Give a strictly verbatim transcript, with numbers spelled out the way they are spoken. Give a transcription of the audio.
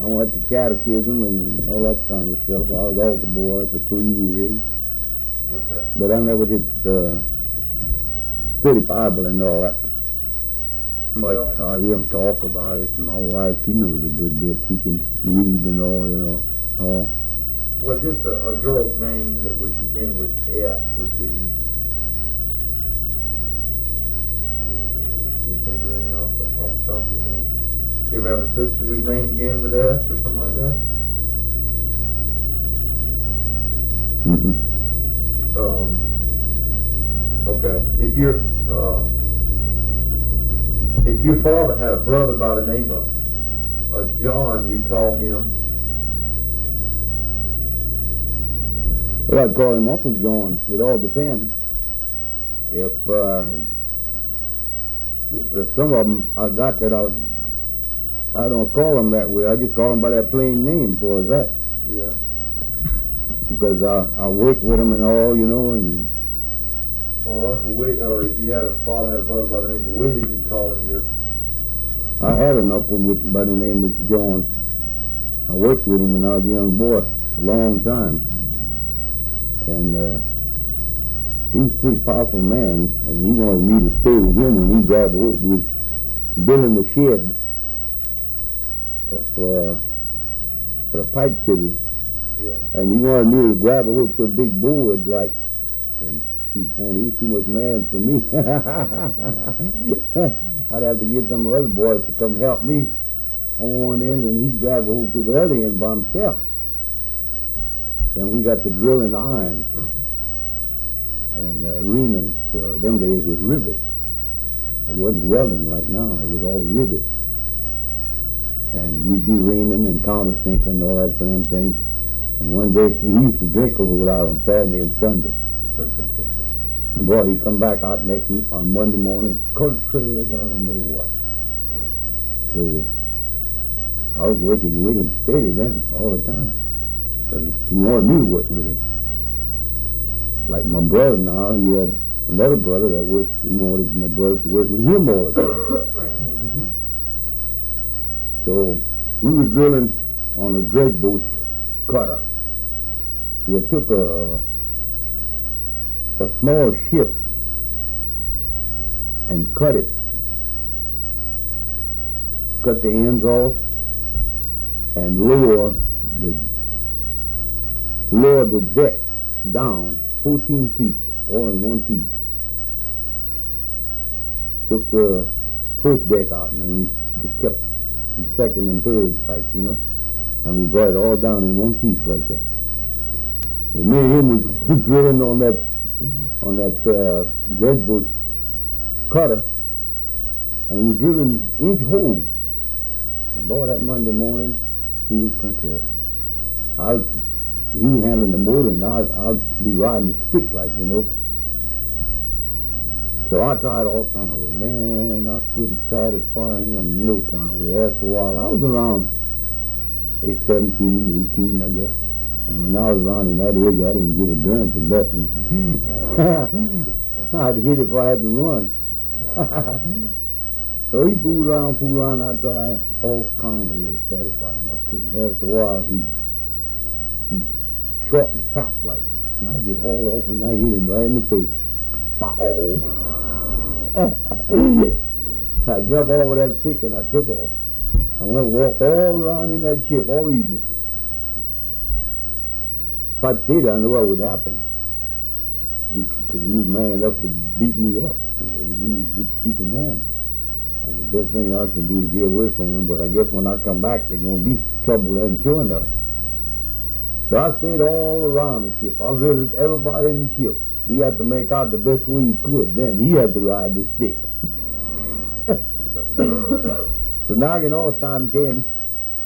I went to catechism and all that kind of stuff. I was altar boy for three years. Okay. But I never did uh, study Bible and all that much. Well, I hear them talk about it. My wife, she knows a good bit. She can read and all, you know. All. Well, just a, a girl's name that would begin with S would be. Can you think of anything off the, off the top of your head? You ever have a sister whose name began with S or something like that? Mm-hmm. Um. Okay. If your uh, if your father had a brother by the name of uh, John, you'd call him. Well, I'd call him Uncle John. It all depends. If, uh, if some of them I got that I, I don't call them that way. I just call them by their plain name for that. Yeah. Because I, I work with them and all, you know, and... Or Uncle William, or if you had a father had a brother by the name of William, you'd call him your... I had an uncle with, by the name of John. I worked with him when I was a young boy, a long time. And uh, he was a pretty powerful man, and he wanted me to stay with him when he grabbed the hook. We was building the shed for, for the pipe fitters. Yeah. And he wanted me to grab a hook to a big board, like, and shoot, man, he was too much man for me. I'd have to get some of the other boys to come help me on one end, and he'd grab a hook to the other end by himself. And we got to drilling iron and uh, reaming. For them days was rivets. It wasn't welding like now. It was all rivets. And we'd be reaming and countersinking and all that for them things. And one day he used to drink over out on Saturday and Sunday. And boy, he'd come back out next on Monday morning, contrary as I don't know what. So I was working with him steady then all the time. He wanted me to work with him. Like my brother now, he had another brother that worked, he wanted my brother to work with him all the time. Mm-hmm. So we were drilling on a dredge boat cutter. We had took a, a small ship and cut it. Cut the ends off and lower the lowered the deck down fourteen feet, all in one piece. Took the first deck out, and then we just kept the second and third, like, you know, and we brought it all down in one piece like that. Well, me and him was drilling on that on that uh, dredge boat cutter, and we were drilling inch hole. And boy, that Monday morning, he was contrary. I was He was handling the motor, and I'd, I'd be riding the stick, like, you know. So I tried all kind of way. Man, I couldn't satisfy him no kind of way. After a while, I was around age seventeen, eighteen, I guess. And when I was around in that age, I didn't give a darn for nothing. I'd hit it if I had to run. So he fooled around, fooled around. I tried all kind of ways to satisfy him. I couldn't. After a while, he... he short and fat like, and I just hauled off and I hit him right in the face. Bow! I jumped over that stick and I took off. I went and walked all around in that ship all evening. If I stayed, I knew what would happen. Because he, he was man enough to beat me up. He was a good piece of man. That's the best thing I can do is get away from him, but I guess when I come back, there's going to be trouble then, sure enough. So I stayed all around the ship. I visited everybody in the ship. He had to make out the best way he could. Then he had to ride the stick. So now, you know, time came.